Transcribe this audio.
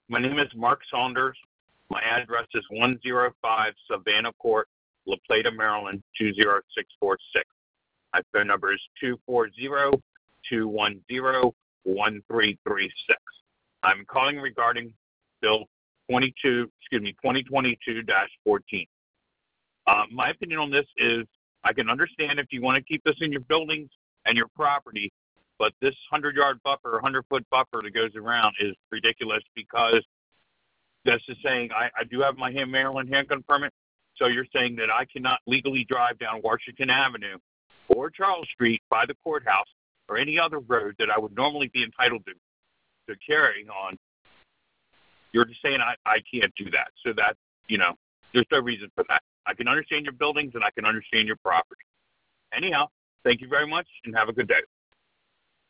My name is Mark Saunders. My address is 105 Savannah Court, La Plata, Maryland, 20646. My phone number is 240-210-1336. I'm calling regarding Bill 2022-14. My opinion on this is I can understand if you want to keep this in your buildings and your property, but this 100-yard buffer, 100-foot buffer that goes around is ridiculous because this is saying I do have my Maryland handgun permit, so you're saying that I cannot legally drive down Washington Avenue or Charles Street by the courthouse or any other road that I would normally be entitled to carry on. You're just saying I can't do that. So that, there's no reason for that. I can understand your buildings and I can understand your property. Anyhow, thank you very much and have a good day.